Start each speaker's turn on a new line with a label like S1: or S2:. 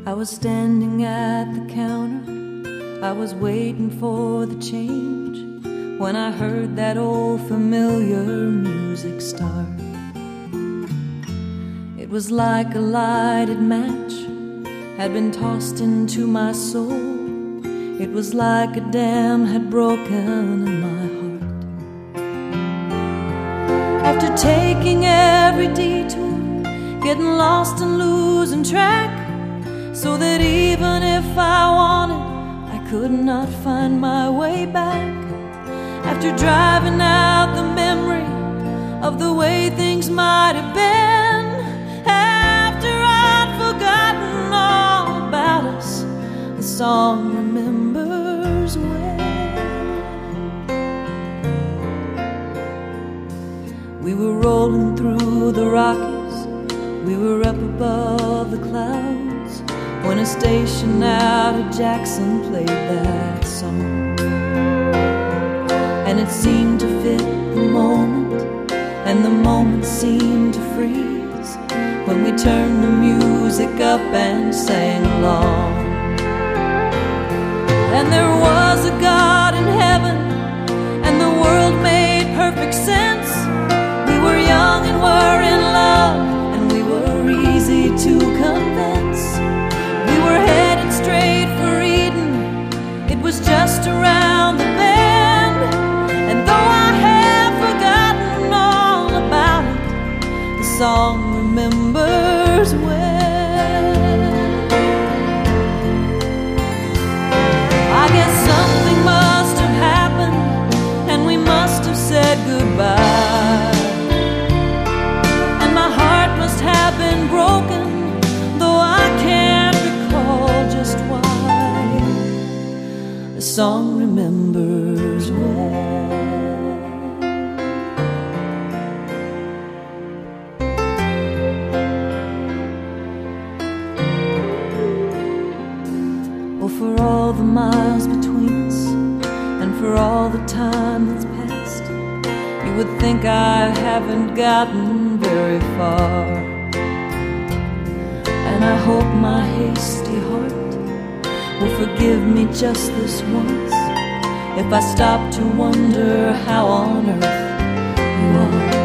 S1: I was standing at the counter, I was waiting for the change, when I heard that old familiar music start. It was like a lighted match had been tossed into my soul. It was like a dam had broken in my heart. After taking every detour, getting lost and losing track, so that even if I wanted, I could not find my way back. After driving out the memory of the way things might have been, after I'd forgotten all about us, the song remembers when. We were rolling through the Rockies, we were up above the clouds, when a station out of Jackson played that song. And it seemed to fit the moment, and the moment seemed to freeze, when we turned the music up and sang along. And there was a God in heaven, and the world made perfect sense. We were young and were in love, and we were easy to convince. We were headed straight for Eden, it was just around the bend. And though I have forgotten all about it, the song remembers when. I guess something must have happened, and we must have said goodbye. And my heart must have been broken, though I can't recall just why. The song remembers when. Oh, for all the miles between us, and for all the time that's passed, you would think I haven't gotten very far. And I hope my hasty heart will forgive me just this once, if I stop to wonder how on earth you are.